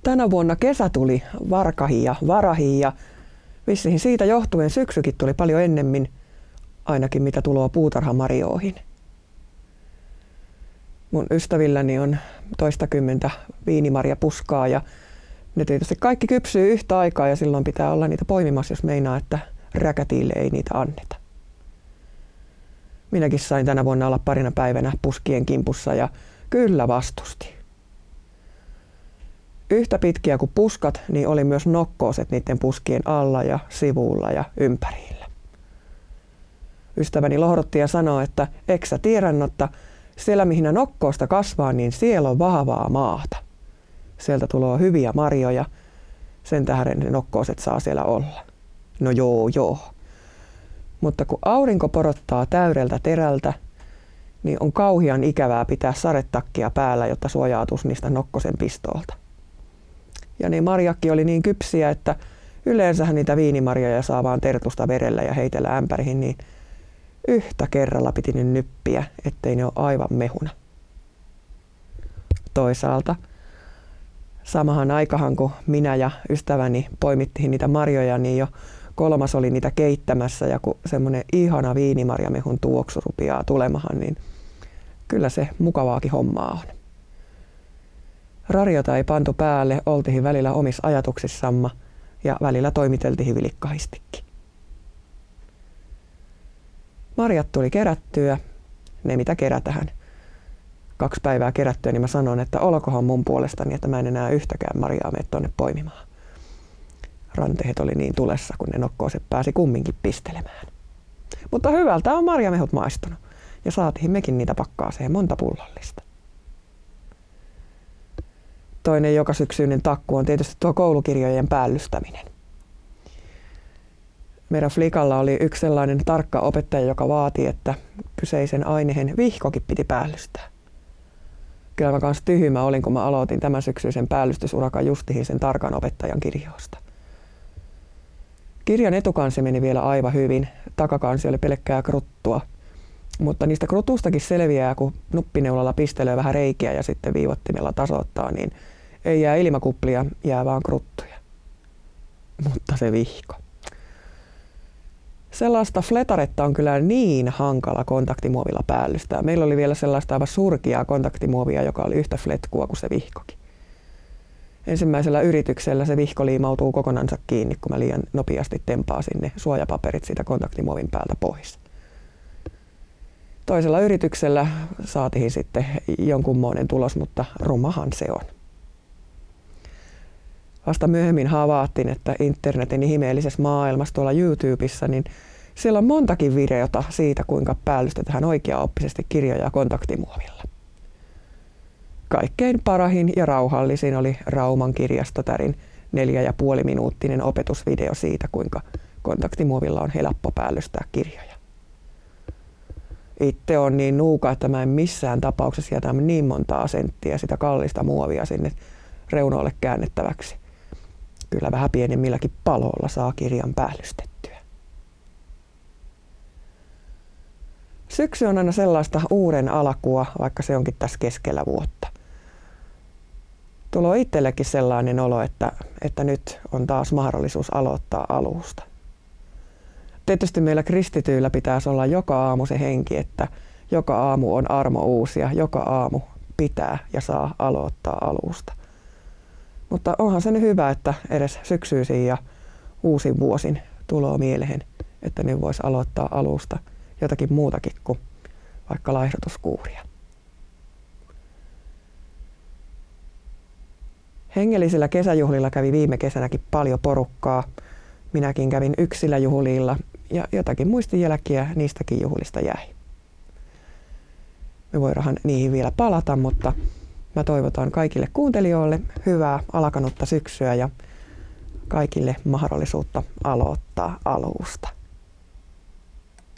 Tänä vuonna kesä tuli varkahin ja varahin ja vissiin siitä johtuen syksykin tuli paljon ennemmin, ainakin mitä tulee puutarhamarjooihin. Mun ystävilläni on toistakymmentä viinimarjapuskaa ja ne tietysti kaikki kypsyy yhtä aikaa ja silloin pitää olla niitä poimimassa, jos meinaa, että räkätiille ei niitä anneta. Minäkin sain tänä vuonna olla parina päivänä puskien kimpussa ja kyllä vastusti. Yhtä pitkiä kuin puskat, niin oli myös nokkooset niiden puskien alla ja sivulla ja ympärillä. Ystäväni lohdotti ja sanoi, että eikö sä tiedännotta, siellä mihin nokkoosta kasvaa, niin siellä on vahvaa maata. Sieltä tulee hyviä marjoja, sen tähden ne nokkooset saa siellä olla. No joo. Mutta kun aurinko porottaa täydeltä terältä, niin on kauhean ikävää pitää sadetakkia päällä, jotta suojautuisi niistä nokkosen pistolta. Ja ne marjakki oli niin kypsiä, että yleensähän niitä viinimarjoja saa vaan tertusta verellä ja heitellä ämpäriin, niin yhtä kerralla piti ne nyppiä, ettei ne ole aivan mehuna. Toisaalta samahan aikahan, kun minä ja ystäväni poimittiin niitä marjoja, niin jo kolmas oli niitä keittämässä ja kun semmoinen ihana viinimarjamehun tuoksu rupeaa tulemahan, niin kyllä se mukavaakin hommaa on. Radiota ei pantu päälle, oltiin välillä omissa ajatuksissamme ja välillä toimiteltiin vilikkahistikin. Marjat tuli kerättyä, ne mitä kerätään. 2 päivää kerättyä, niin mä sanon, että olkohan mun puolestani, että mä en enää yhtäkään marjaa mene tuonne poimimaan. Ranteet oli niin tulessa, kun ne nokkooset pääsi kumminkin pistelemään. Mutta hyvältä on marjamehut maistunut ja saatiin mekin niitä pakkaaseen monta pullollista. Toinen joka syksyinen takku on tietysti tuo koulukirjojen päällystäminen. Meidän flikalla oli yksi sellainen tarkka opettaja, joka vaati, että kyseisen aineen vihkokin piti päällystää. Kyllä mä kanssa tyhmä olin, kun mä aloitin tämän syksyisen päällystysurakan justihin sen tarkan opettajan kirjoista. Kirjan etukansi meni vielä aivan hyvin, takakansi oli pelkkää kruttua. Mutta niistä krutustakin selviää, kun nuppineulalla pistelee vähän reikiä ja sitten viivottimella tasoittaa, niin ei jää ilmakuplia, jää vaan kruttuja. Mutta se vihko. Sellaista fletaretta on kyllä niin hankala kontaktimuovilla päällystää. Meillä oli vielä sellaista aivan surkeaa kontaktimuovia, joka oli yhtä fletkua kuin se vihkokin. Ensimmäisellä yrityksellä se vihko liimautuu kokonansa kiinni, kun mä liian nopeasti tempaasin ne suojapaperit siitä kontaktimuovin päältä pois. Toisella yrityksellä saatiin sitten jonkunmoinen tulos, mutta rumahan se on. Vasta myöhemmin havaattiin, että internetin ihmeellisessä maailmassa tuolla YouTubessa, niin siellä on montakin videota siitä, kuinka päällystetään oikeaoppisesti kirjoja kontaktimuovilla. Kaikkein parahin ja rauhallisin oli Rauman kirjastotärin 4,5-minuuttinen opetusvideo siitä, kuinka kontaktimuovilla on helppo päällystää kirjoja. Itse on niin nuuka, että mä en missään tapauksessa jätä niin montaa senttiä sitä kallista muovia sinne reunoille käännettäväksi. Kyllä vähän pienemmilläkin paloilla saa kirjan päällystettyä. Syksy on aina sellaista uuden alkua, vaikka se onkin tässä keskellä vuotta. Tulee itsellekin sellainen olo, että nyt on taas mahdollisuus aloittaa alusta. Tietysti meillä kristityillä pitäisi olla joka aamu se henki, että joka aamu on armo uusi ja joka aamu pitää ja saa aloittaa alusta. Mutta onhan se nyt hyvä, että edes syksyisin ja uusin vuosin tulee mieleen, että nyt voisi aloittaa alusta jotakin muutakin kuin vaikka laihdutuskuuria. Hengellisillä kesäjuhlilla kävi viime kesänäkin paljon porukkaa. Minäkin kävin yksillä juhlilla ja jotakin muistijälkiä niistäkin juhlista jäi. Me voidaan niihin vielä palata, mutta mä toivotan kaikille kuuntelijoille hyvää alkanutta syksyä ja kaikille mahdollisuutta aloittaa alusta.